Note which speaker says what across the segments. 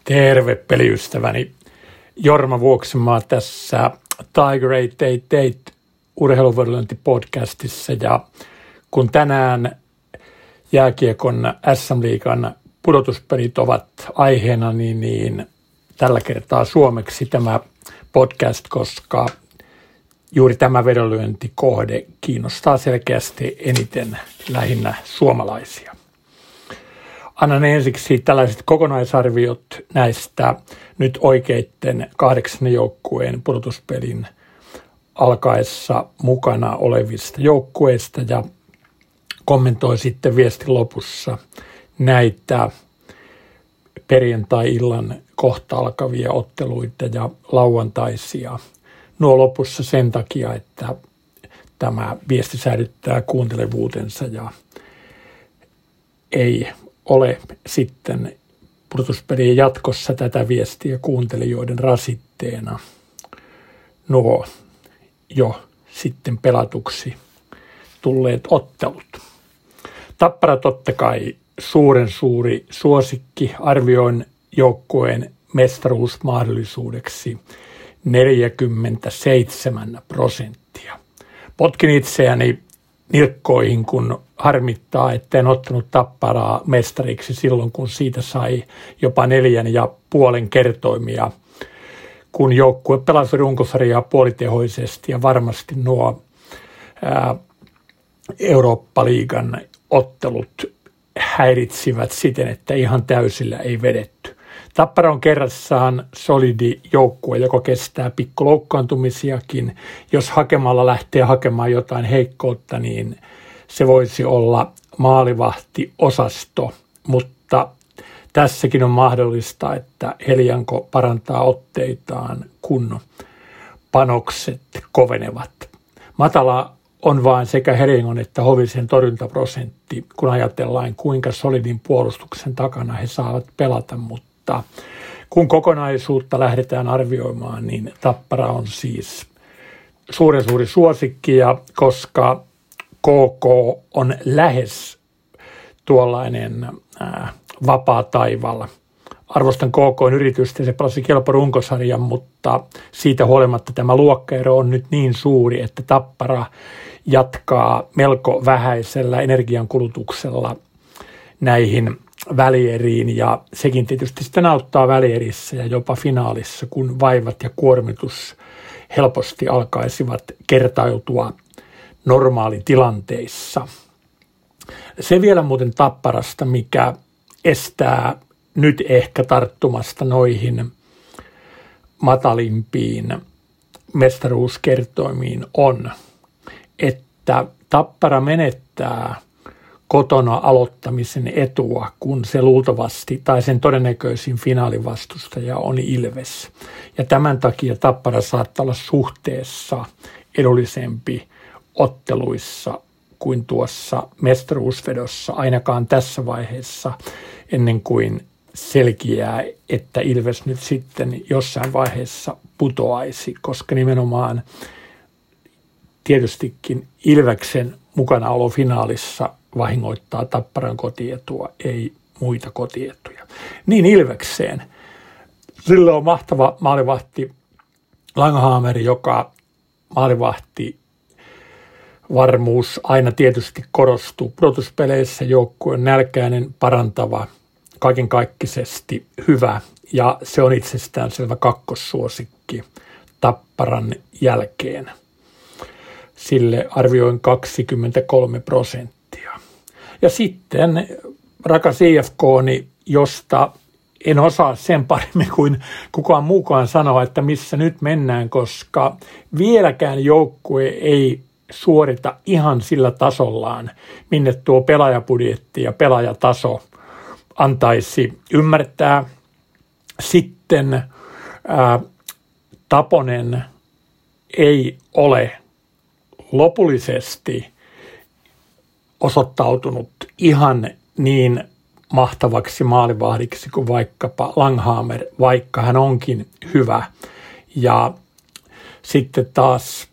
Speaker 1: Terve peliystäväni Jorma Vuoksenmaa tässä Tiger 888 urheiluvedonlyöntipodcastissa, ja kun tänään jääkiekon SM-liigan pudotuspelit ovat aiheena, niin tällä kertaa suomeksi tämä podcast, koska juuri tämä vedonlyöntikohde kiinnostaa selkeästi eniten lähinnä suomalaisia. Annan ensiksi tällaiset kokonaisarviot näistä nyt oikeitten 8 joukkueen pudotuspelin alkaessa mukana olevista joukkueista ja kommentoin sitten viestin lopussa näitä perjantai-illan kohta alkavia otteluita ja lauantaisia. Nuo lopussa sen takia, että tämä viesti säilyttää kuuntelevuutensa ja ei ole sitten pudotuspelien jatkossa tätä viestiä kuuntelijoiden rasitteena nuo jo sitten pelatuksi tulleet ottelut. Tappara totta kai suuren suuri suosikki, arvioin joukkueen mestaruusmahdollisuudeksi 47%. Potkin itseäni nilkkoihin, kun harmittaa, että en ottanut Tapparaa mestariksi silloin, kun siitä sai jopa 4,5 kertoimia, kun joukkue pelasi runkosarjaa puolitehoisesti ja varmasti nuo Eurooppa-liigan ottelut häiritsivät siten, että ihan täysillä ei vedetty. Tappara on kerrassaan solidi joukkue, joka kestää pikkuloukkaantumisiakin. Jos hakemalla lähtee hakemaan jotain heikkoutta, niin se voisi olla maalivahtiosasto, mutta tässäkin on mahdollista, että Helianko parantaa otteitaan, kun panokset kovenevat. Matala on vain sekä Heliangon että Hovisen torjuntaprosentti, kun ajatellaan kuinka solidin puolustuksen takana he saavat pelata, mutta kun kokonaisuutta lähdetään arvioimaan, niin Tappara on siis suuren suuri suosikki, ja koska KK on lähes tuollainen vapaa taivaalla. Arvostan KK:n yritystä, se pelasi kelpo runkosarjan, mutta siitä huolimatta tämä luokkaero on nyt niin suuri, että Tappara jatkaa melko vähäisellä energiankulutuksella näihin välieriin, ja sekin tietysti sitten auttaa välierissä ja jopa finaalissa, kun vaivat ja kuormitus helposti alkaisivat kertautua normaalitilanteissa. Se vielä muuten Tapparasta, mikä estää nyt ehkä tarttumasta noihin matalimpiin mestaruuskertoimiin, on, että Tappara menettää kotona aloittamisen etua, kun se luultavasti tai sen todennäköisin finaalivastustaja on Ilves. Ja tämän takia Tappara saattaa olla suhteessa edullisempi otteluissa kuin tuossa mestaruusvedossa, ainakaan tässä vaiheessa, ennen kuin selkiää, että Ilves nyt sitten jossain vaiheessa putoaisi, koska nimenomaan tietystikin Ilveksen mukanaolo finaalissa vahingoittaa Tapparan kotietua, ei muita kotietuja. Niin Ilvekseen. Sillä on mahtava maalivahti Langhammer, joka maalivahti varmuus aina tietysti korostuu pudotuspeleissä, joukkueen nälkäinen, parantava, kaikenkaikkisesti hyvä, ja se on itsestään selvä kakkossuosikki Tapparan jälkeen. Sille arvioin 23%. Ja sitten rakas IFK:ni, josta en osaa sen paremmin kuin kukaan muukaan sanoa, että missä nyt mennään, koska vieläkään joukkue ei suorita ihan sillä tasollaan, minne tuo pelaajabudjetti ja pelaajataso antaisi ymmärtää. Sitten Taponen ei ole lopullisesti osoittautunut ihan niin mahtavaksi maalivahdiksi kuin vaikkapa Langhammer, vaikka hän onkin hyvä. Ja sitten taas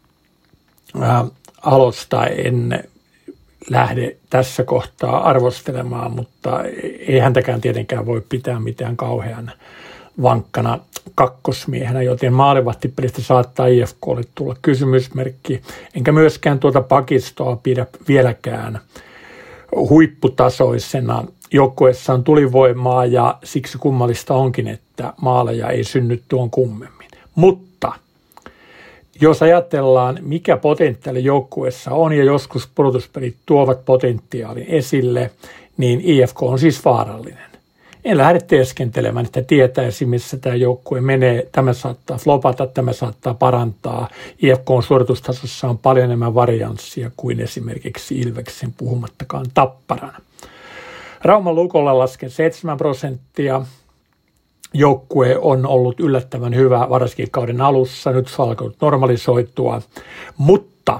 Speaker 1: Alosta en lähde tässä kohtaa arvostelemaan, mutta ei häntäkään tietenkään voi pitää mitään kauhean vankkana kakkosmiehenä, joten maalivahtipelistä saattaa IFK:lle tulla kysymysmerkki. Enkä myöskään tuota pakistoa pidä vieläkään huipputasoisena. Joukkueessa on tulivoimaa ja siksi kummallista onkin, että maaleja ei synny tuon kummemmin. Mutta jos ajatellaan, mikä potentiaali joukkueessa on ja joskus pudotuspelit tuovat potentiaalin esille, niin IFK on siis vaarallinen. En lähde teeskentelemään, että tietäisi, missä tämä joukkue menee. Tämä saattaa flopata, tämä saattaa parantaa. IFK:n suoritustasossa on paljon enemmän varianssia kuin esimerkiksi Ilveksen, puhumattakaan Tapparan. Rauman Lukolla lasken 7%. Joukkue on ollut yllättävän hyvä varsinkin kauden alussa. Nyt se on alkanut normalisoitua. Mutta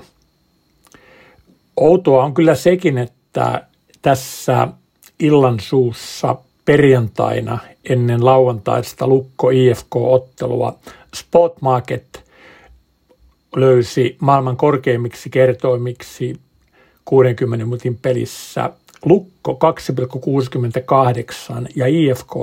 Speaker 1: outoa on kyllä sekin, että tässä illan suussa perjantaina ennen lauantaista Lukko-IFK-ottelua Spot Market löysi maailman korkeimmiksi kertoimiksi 60 minuutin pelissä Lukko 2,68 ja IFK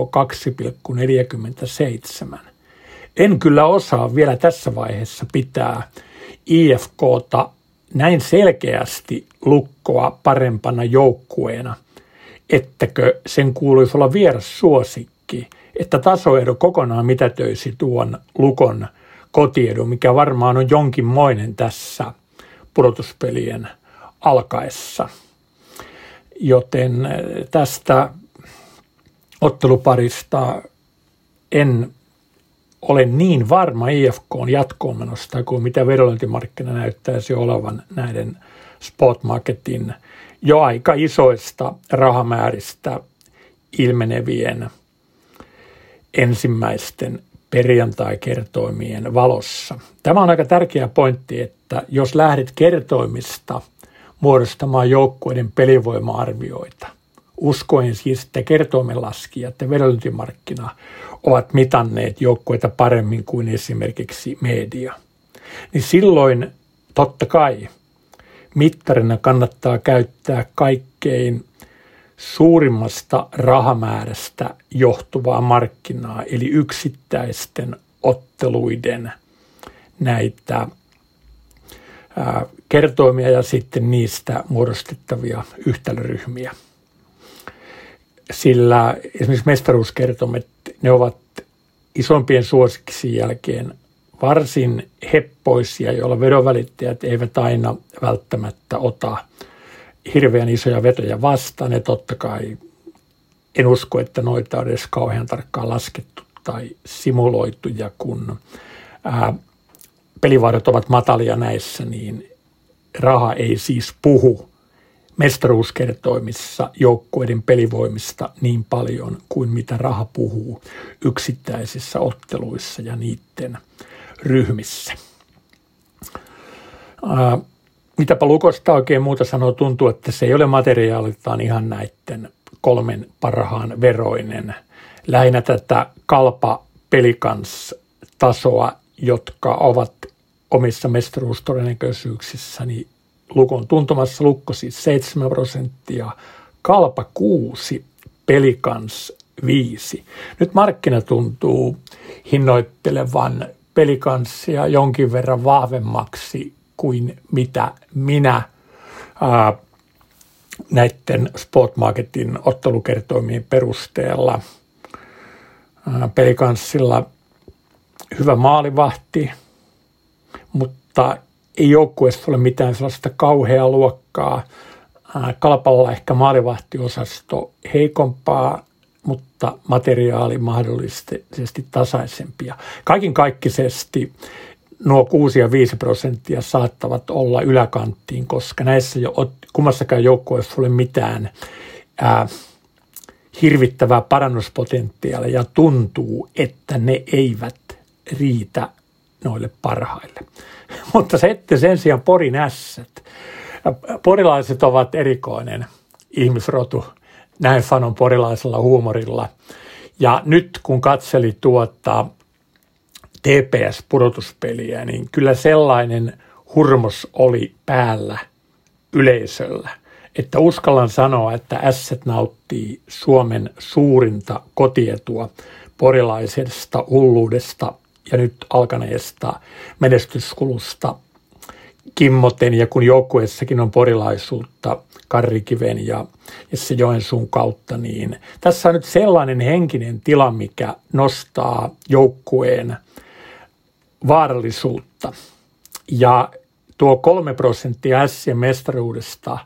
Speaker 1: 2,47. En kyllä osaa vielä tässä vaiheessa pitää IFK:ta näin selkeästi Lukkoa parempana joukkueena, ettäkö sen kuuluisi olla vierassuosikki, että tasoero kokonaan mitätöisi tuon Lukon kotiedun, mikä varmaan on jonkinmoinen tässä pudotuspelien alkaessa. Joten tästä otteluparista en ole niin varma IFK:n jatkoonmenosta kuin mitä vedonlyöntimarkkina näyttäisi olevan näiden Spot Marketin jo aika isoista rahamääristä ilmenevien ensimmäisten perjantai-kertoimien valossa. Tämä on aika tärkeä pointti, että jos lähdet kertoimista muodostamaan joukkueiden pelivoima-arvioita, uskoen siis, että kertoimenlaskijat ja vedonlyöntimarkkina ovat mitanneet joukkueita paremmin kuin esimerkiksi media, niin silloin totta kai mittarina kannattaa käyttää kaikkein suurimmasta rahamäärästä johtuvaa markkinaa, eli yksittäisten otteluiden näitä kertoimia ja sitten niistä muodostettavia yhtälöryhmiä. Sillä esimerkiksi mestaruuskertoimet, ne ovat isompien suosikkien jälkeen varsin heppoisia, joilla vedonvälittäjät eivät aina välttämättä ota hirveän isoja vetoja vastaan. Ja totta kai en usko, että noita on edes kauhean tarkkaan laskettu tai simuloitu. Ja kun pelivaihdot ovat matalia näissä, niin raha ei siis puhu mestaruuskertoimissa joukkueiden pelivoimista niin paljon kuin mitä raha puhuu yksittäisissä otteluissa ja niiden ryhmissä. Mitäpä Lukosta oikein muuta sanoo, tuntuu, että se ei ole materiaaliltaan ihan näiden kolmen parhaan veroinen. Lähinnä tätä Kalpa-Pelikans-tasoa, jotka ovat omissa mestaruustodennäköisyyksissäni Lukon tuntumassa. Lukko siis 7%, Kalpa 6%, Pelikans 5%. Nyt markkina tuntuu hinnoittelevan Pelikanssia jonkin verran vahvemmaksi kuin mitä minä näiden Spot Marketin ottelukertoimien perusteella. Pelikanssilla hyvä maalivahti, mutta ei joukkueessa ole mitään sellaista kauheaa luokkaa. Kalpalla ehkä maalivahtiosasto heikompaa, mutta materiaali mahdollisesti tasaisempia. Kaiken kaikkisesti nuo 6 ja 5% saattavat olla yläkanttiin, koska näissä kummassakaan joukkueessa ei ole mitään hirvittävää parannuspotentiaalia ja tuntuu, että ne eivät riitä noille parhaille. Mutta sitten sen sijaan Porin ässät. Porilaiset ovat erikoinen ihmisrotu, näin sanon porilaisella huumorilla. Ja nyt kun katseli tuota TPS-pudotuspeliä, niin kyllä sellainen hurmos oli päällä yleisöllä, että uskallan sanoa, että ässät nauttii Suomen suurinta kotietua porilaisesta hulluudesta ja nyt alkaneesta menestyskulusta kimmoten, ja kun joukkueessakin on porilaisuutta Karrikiven ja Jesse Joensuun kautta, niin tässä on nyt sellainen henkinen tila, mikä nostaa joukkueen vaarallisuutta. Ja tuo 3% Ässien mestaruudesta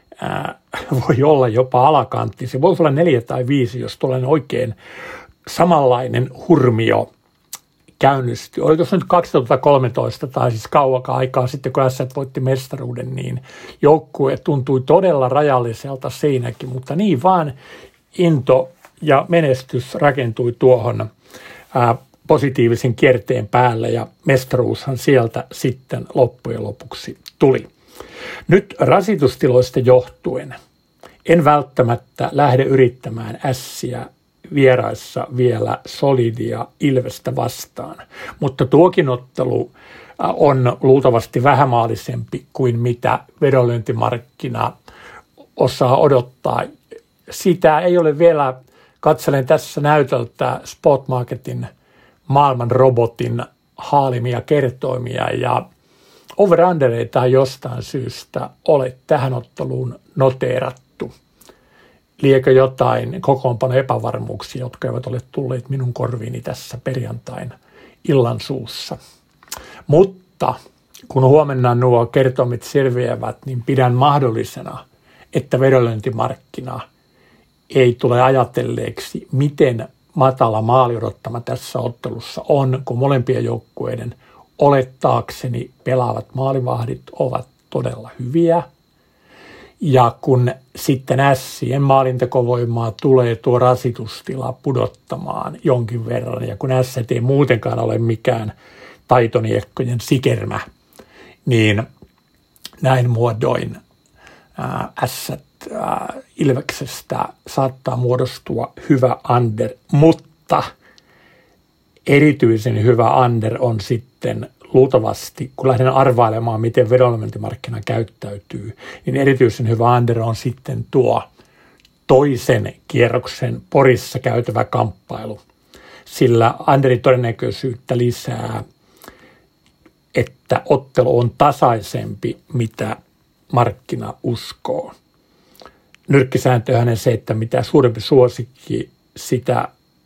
Speaker 1: voi olla jopa alakantti. Se voi olla 4 tai 5, jos tuollainen oikein samanlainen hurmio käynnistyi. Oliko se nyt 2013 tai siis kauakaan aikaa sitten, kun Ässät voitti mestaruuden, niin joukkue tuntui todella rajalliselta siinäkin, mutta niin vaan into ja menestys rakentui tuohon positiivisen kierteen päälle ja mestaruushan sieltä sitten loppujen lopuksi tuli. Nyt rasitustiloista johtuen en välttämättä lähde yrittämään Ässiä vieraissa vielä Solidia Ilvestä vastaan, mutta tuokin ottelu on luultavasti vähämaalisempi kuin mitä vedonlyöntimarkkina osaa odottaa. Sitä ei ole vielä, katselen tässä näytöltä Spotmarketin maailman robotin haalimia kertoimia, ja over-undereita ei jostain syystä ole tähän otteluun noteerattu. Liekö jotain kokoonpano epävarmuuksia, jotka eivät ole tulleet minun korviini tässä perjantain illan suussa. Mutta kun huomenna nuo kertomit selviävät, niin pidän mahdollisena, että vedonlyöntimarkkina ei tule ajatelleeksi, miten matala maali odottama tässä ottelussa on, kun molempien joukkueiden olettaakseni pelaavat maalivahdit ovat todella hyviä. Ja kun sitten Ässien maalintekovoimaa tulee tuo rasitustila pudottamaan jonkin verran, ja kun Ässät ei muutenkaan ole mikään taitoniekkojen sikermä, niin näin muodoin Ässät Ilveksestä saattaa muodostua hyvä under, mutta erityisen hyvä under on sitten luultavasti, kun lähden arvailemaan, miten vedonlyöntimarkkina käyttäytyy, niin erityisen hyvä under on sitten tuo toisen kierroksen Porissa käytävä kamppailu, sillä underin todennäköisyyttä lisää, että ottelu on tasaisempi, mitä markkina uskoo. Nyrkkisääntöhän on se, että mitä suurempi suosikki, sitä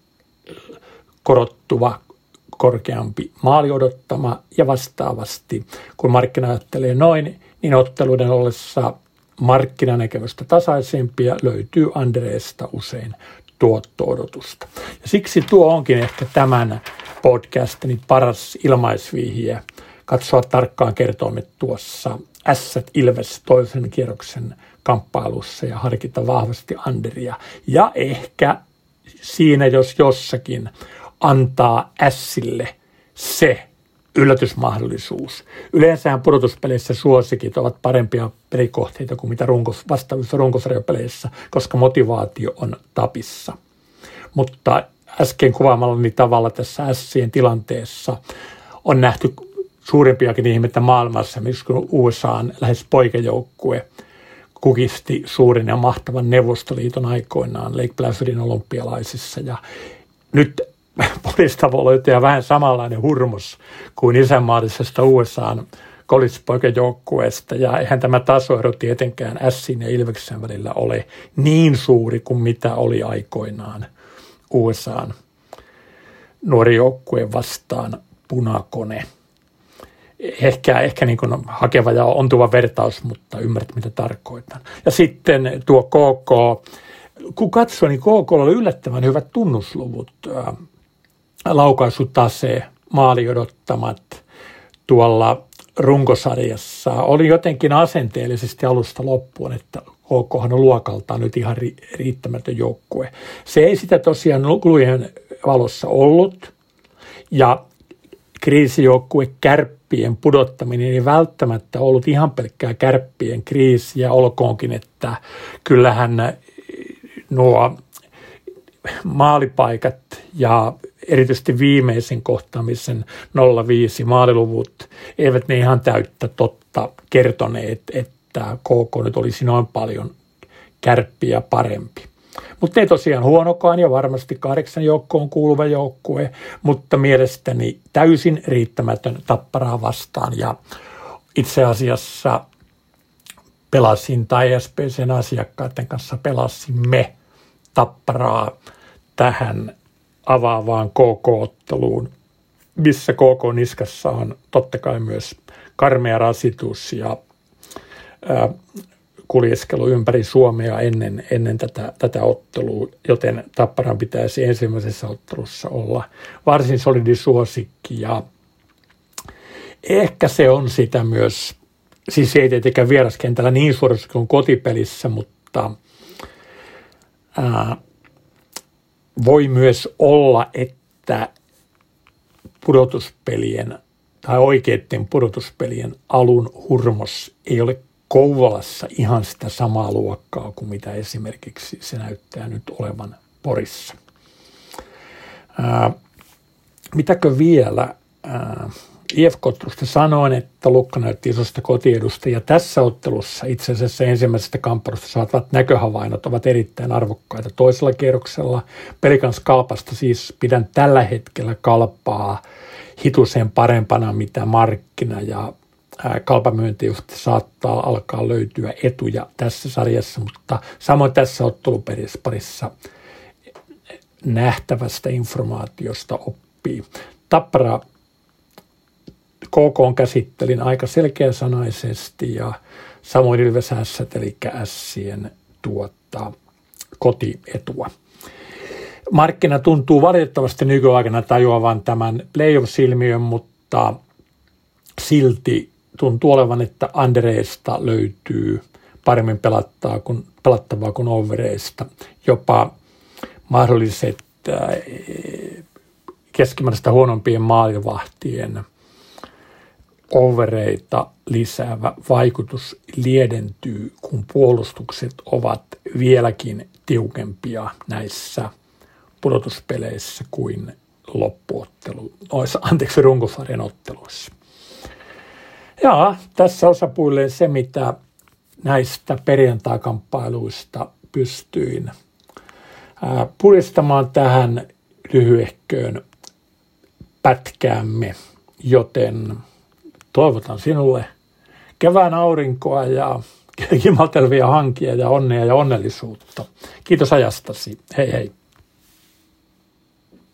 Speaker 1: korottuva korkeampi maali odottama, ja vastaavasti, kun markkina ajattelee noin, niin otteluiden ollessa markkinanäkemystä tasaisempia löytyy Andreesta usein tuotto-odotusta. Ja siksi tuo onkin ehkä tämän podcastin paras ilmaisvihje, katsoa tarkkaan kertoimet tuossa Ässät Ilves toisen kierroksen kamppailussa ja harkita vahvasti underia. Ja ehkä siinä jos jossakin antaa Ässille se yllätysmahdollisuus. Yleensähän pudotuspeleissä suosikit ovat parempia pelikohteita kuin mitä vastaavissa runkosarjapeleissä, koska motivaatio on tapissa. Mutta äsken kuvaamallani tavalla tässä Ässien tilanteessa on nähty suurempiakin ihmettä maailmassa, missä USA:n lähes poikajoukkue kukisti suurin ja mahtavan Neuvostoliiton aikoinaan Lake Placidin olympialaisissa, ja nyt Porista voi löytyä vähän samanlainen hurmos kuin isänmaallisesta USA:n college-poikajoukkueesta, ja eihän tämä tasoero tietenkään Ässin ja Ilveksen välillä ole niin suuri kuin mitä oli aikoinaan USA:n nuori joukkue vastaan punakone. Ehkä niin kuin hakeva ja ontuva vertaus, mutta ymmärrät mitä tarkoitan. Ja sitten tuo KK, kun katsoo, niin KK oli yllättävän hyvät tunnusluvut, laukaisutase, maali odottamat tuolla runkosarjassa. Oli jotenkin asenteellisesti alusta loppuun, että KKhan on luokaltaan nyt ihan riittämätön joukkue. Se ei sitä tosiaan lukujen valossa ollut, ja kriisijoukkue Kärppien pudottaminen ei välttämättä ollut ihan pelkkää Kärppien kriisiä, olkoonkin, että kyllähän nuo maalipaikat ja erityisesti viimeisen kohtaamisen 0-5 maaliluvut eivät ne ihan täyttä totta kertoneet, että KK nyt olisi noin paljon Kärppiä parempi. Mutta ei tosiaan huonokaan ja varmasti 8 joukkoon kuuluva joukkue, mutta mielestäni täysin riittämätön Tapparaa vastaan. Ja itse asiassa pelasin tai SPC:n asiakkaiden kanssa pelasimme Tapparaa tähän avaavaan KK-otteluun, missä KK-niskassa on totta kai myös karmea rasitus ja kuljeskelu ympäri Suomea ennen tätä ottelua, joten Tapparan pitäisi ensimmäisessä ottelussa olla varsin solidi suosikki ja ehkä se on sitä myös, siis ei tietenkään vieraskentällä niin suorassa kuin kotipelissä, mutta voi myös olla, että pudotuspelien tai oikeiden pudotuspelien alun hurmos ei ole Kouvolassa ihan sitä samaa luokkaa kuin mitä esimerkiksi se näyttää nyt olevan Porissa. Mitäkö vielä? IFK-ottelusta sanoin, että Lukko näytti isosta kotiedusta ja tässä ottelussa itse asiassa ensimmäisestä kamppailusta saatavat näköhavainnot ovat erittäin arvokkaita. Toisella kierroksella Pelikans Kalpasta siis pidän tällä hetkellä Kalpaa hitusen parempana mitä markkina ja Kalpamyöntijusta saattaa alkaa löytyä etuja tässä sarjassa, mutta samoin tässä otteluparissa nähtävästä informaatiosta oppii. Tappara KK käsittelin aika selkeäsanaisesti ja samoin Ilves Ässät, eli Ässien kotietua. Markkina tuntuu valitettavasti nykyaikana tajuavan tämän playoff-ilmiön, mutta silti tuntuu olevan, että Andereesta löytyy paremmin pelattavaa kuin Overeesta. Jopa mahdolliset keskimääräistä huonompien maalivahtien overeita lisäävä vaikutus liedentyy, kun puolustukset ovat vieläkin tiukempia näissä pudotuspeleissä kuin runkosarjan otteluissa. Ja tässä osapuilleen se, mitä näistä perjantai-kamppailuista pystyin puristamaan tähän lyhyehköön pätkäämme, joten toivotan sinulle kevään aurinkoa ja kimaltelevia hankia ja onnea ja onnellisuutta. Kiitos ajastasi. Hei hei.